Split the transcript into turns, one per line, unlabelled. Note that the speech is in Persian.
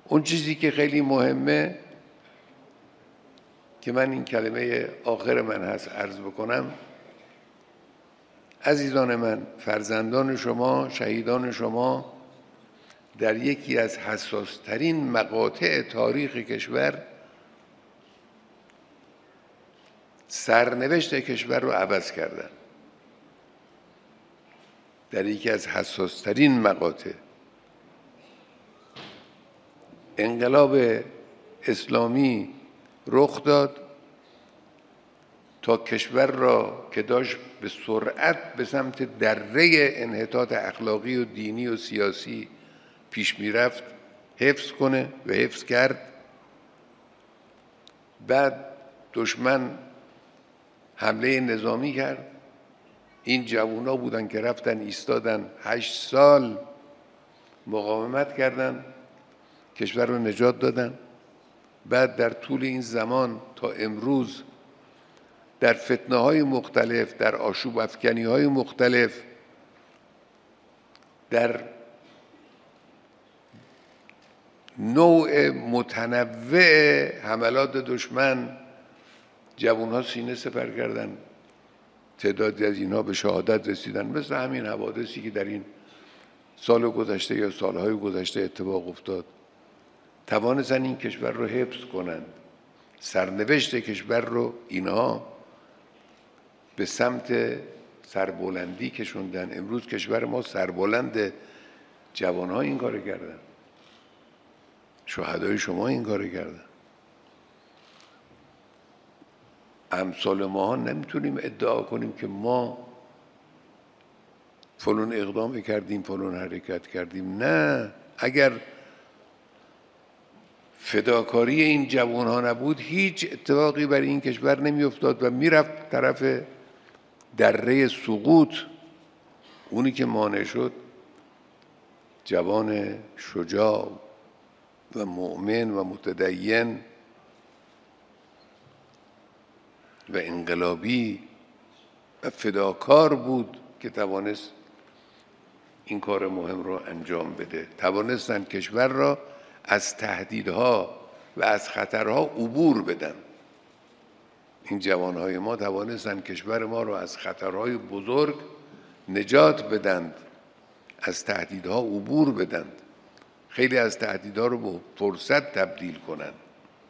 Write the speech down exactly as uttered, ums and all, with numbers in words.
اون چیزی که خیلی مهمه که من این کلمه آخر من هست عرض بکنم، عزیزان من، فرزندان شما، شهیدان شما در یکی از حساسترین مقاطع تاریخ کشور سرنوشت کشور رو عوض کردن. در یکی از حساسترین مقاطع انقلاب اسلامی رخ داد تا کشور را که داشت به سرعت به سمت دره انحطاط اخلاقی و دینی و سیاسی پیش میرفت حفظ کنه و حفظ کرد. بعد دشمن حمله نظامی کرد. این جوونا بودن که رفتن ایستادن هشت سال مقاومت کردن، کشور رو نجات دادن. بعد در طول این زمان تا امروز در فتنه های مختلف، در آشوب افکنی های مختلف، در نوع متنوع حملات دشمن جوانها سینه سپر کردن. تعدادی از اینها به شهادت رسیدن، مثل همین حوادثی که در این سال گذشته یا سالهای گذشته اتفاق افتاد. توانستن این کشور رو حفظ کنند. سرنوشت کشور رو اینها به سمت سربلندی کشوندن. امروز کشور ما سربلند، جوانها این کار کردن، شهدای شما این کار کردن. امثال ماها نمیتونیم ادعا کنیم که ما فلان اقدام کردیم، فلان حرکت کردیم. نه، اگر فداکاری این جوانها نبود هیچ اتفاقی برای این کشور نمیافتاد و میرفت طرف دره سقوط. اونی که مانع شد جوان شجاع و مؤمن و متدین و انقلابی و فداکار بود که توانست این کار مهم رو انجام بده. توانستن کشور را از تهدیدها و از خطرها عبور بدن. این جوانهای ما توانستن کشور ما را از خطرهای بزرگ نجات بدند، از تهدیدها عبور بدند، خیلی از تهدیدها رو به فرصت تبدیل کنند.